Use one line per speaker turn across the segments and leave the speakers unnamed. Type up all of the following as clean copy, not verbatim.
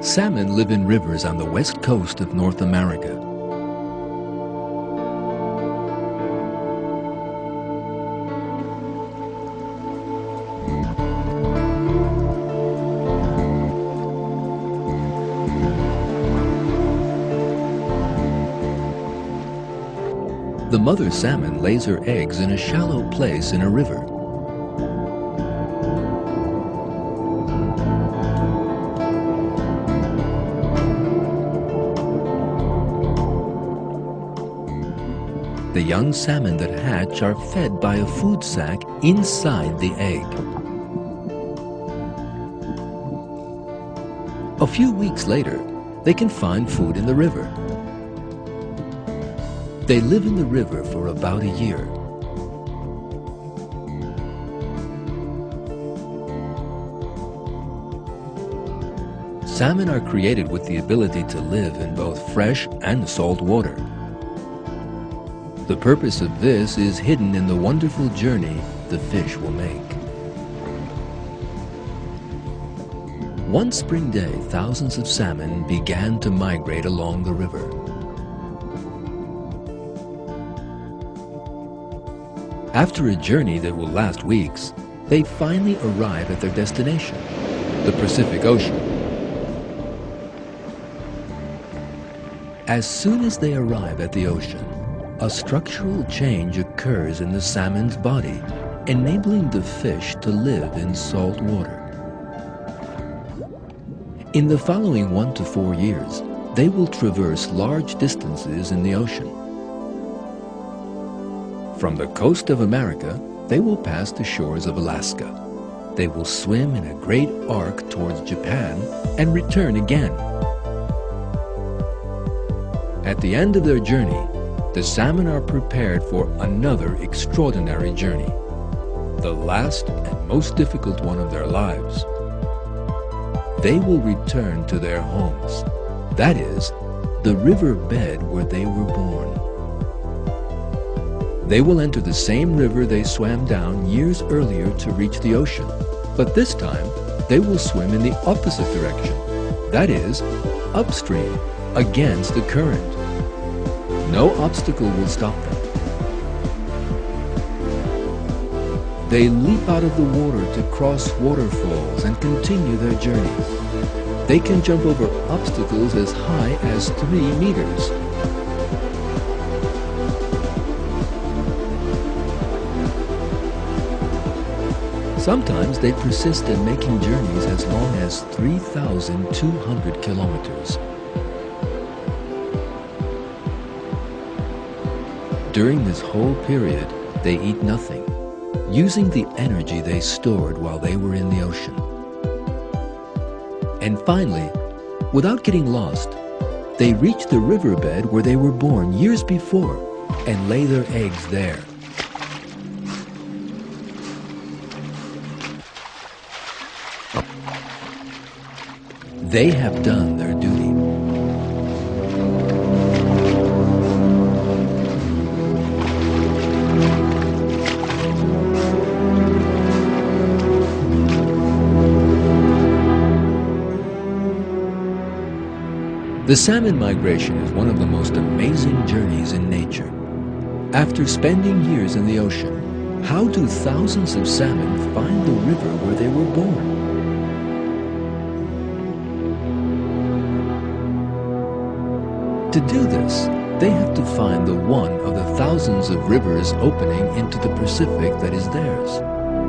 Salmon live in rivers on the west coast of North America. The mother salmon lays her eggs in a shallow place in a river. The young salmon that hatch are fed by a food sac inside the egg. A few weeks later, they can find food in the river. They live in the river for about a year. Salmon are created with the ability to live in both fresh and salt water. The purpose of this is hidden in the wonderful journey the fish will make. One spring day, thousands of salmon began to migrate along the river. After a journey that will last weeks, they finally arrive at their destination, the Pacific Ocean. As soon as they arrive at the ocean, a structural change occurs in the salmon's body, enabling the fish to live in salt water. In the following 1 to 4 years, they will traverse large distances in the ocean. From the coast of America, they will pass the shores of Alaska. They will swim in a great arc towards Japan and return again. At the end of their journey, the salmon are prepared for another extraordinary journey, the last and most difficult one of their lives. They will return to their homes, that is, the river bed where they were born. They will enter the same river they swam down years earlier to reach the ocean, but this time they will swim in the opposite direction, that is, upstream, against the current. No obstacle will stop them. They leap out of the water to cross waterfalls and continue their journey. They can jump over obstacles as high as 3 meters. Sometimes they persist in making journeys as long as 3,200 kilometers. During this whole period, they eat nothing, using the energy they stored while they were in the ocean. And finally, without getting lost, they reach the riverbed where they were born years before and lay their eggs there. They have done their duty. The salmon migration is one of the most amazing journeys in nature. After spending years in the ocean, how do thousands of salmon find the river where they were born? To do this, they have to find the one of the thousands of rivers opening into the Pacific that is theirs.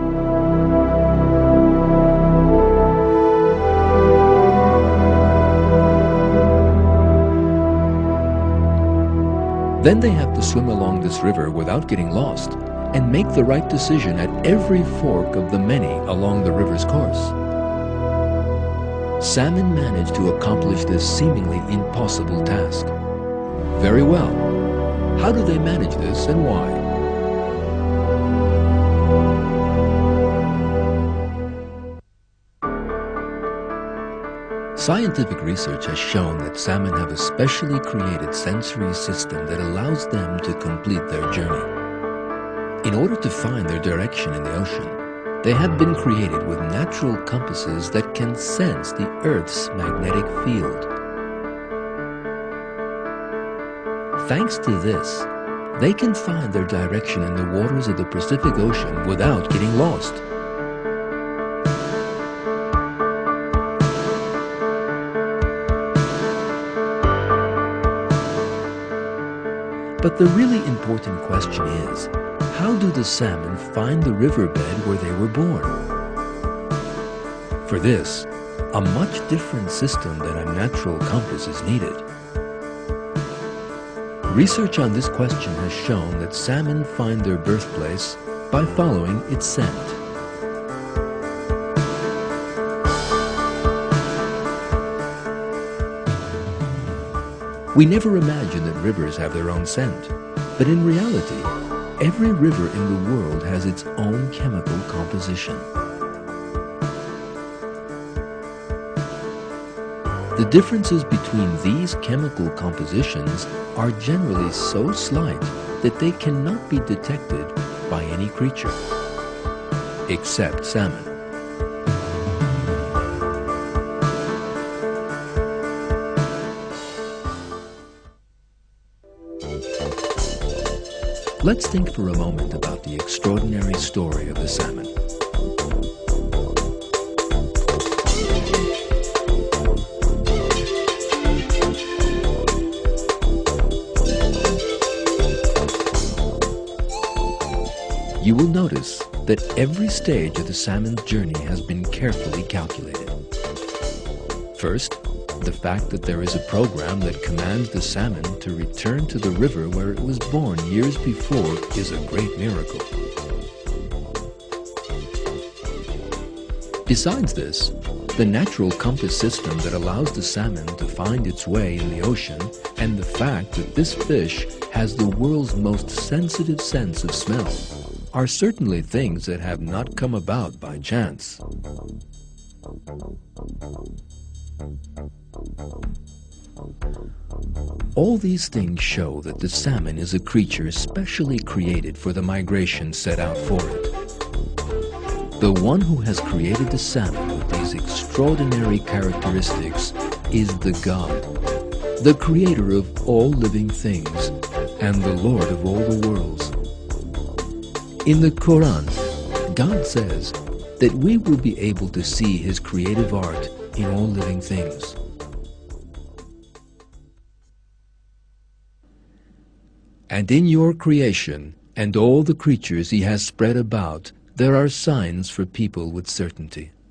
Then they have to swim along this river without getting lost and make the right decision at every fork of the many along the river's course. Salmon manage to accomplish this seemingly impossible task. Very well. How do they manage this and why? Scientific research has shown that salmon have a specially created sensory system that allows them to complete their journey. In order to find their direction in the ocean, They have been created with natural compasses that can sense the Earth's magnetic field. Thanks to this, they can find their direction in the waters of the Pacific Ocean without getting lost. But the really important question is, how do the salmon find the riverbed where they were born? For this, a much different system than a natural compass is needed. Research on this question has shown that salmon find their birthplace by following its scent. We never imagine that rivers have their own scent, but in reality, every river in the world has its own chemical composition. The differences between these chemical compositions are generally so slight that they cannot be detected by any creature, except salmon. Let's think for a moment about the extraordinary story of the salmon. You will notice that every stage of the salmon's journey has been carefully calculated. First, the fact that there is a program that commands the salmon to return to the river where it was born years before is a great miracle. Besides this, the natural compass system that allows the salmon to find its way in the ocean, and the fact that this fish has the world's most sensitive sense of smell, are certainly things that have not come about by chance. All these things show that the salmon is a creature specially created for the migration set out for it. The one who has created the salmon with these extraordinary characteristics is the God, the creator of all living things and the Lord of all the worlds. In the Quran, God says that we will be able to see His creative art in all living things. And in your creation and all the creatures He has spread about, there are signs for people with certainty.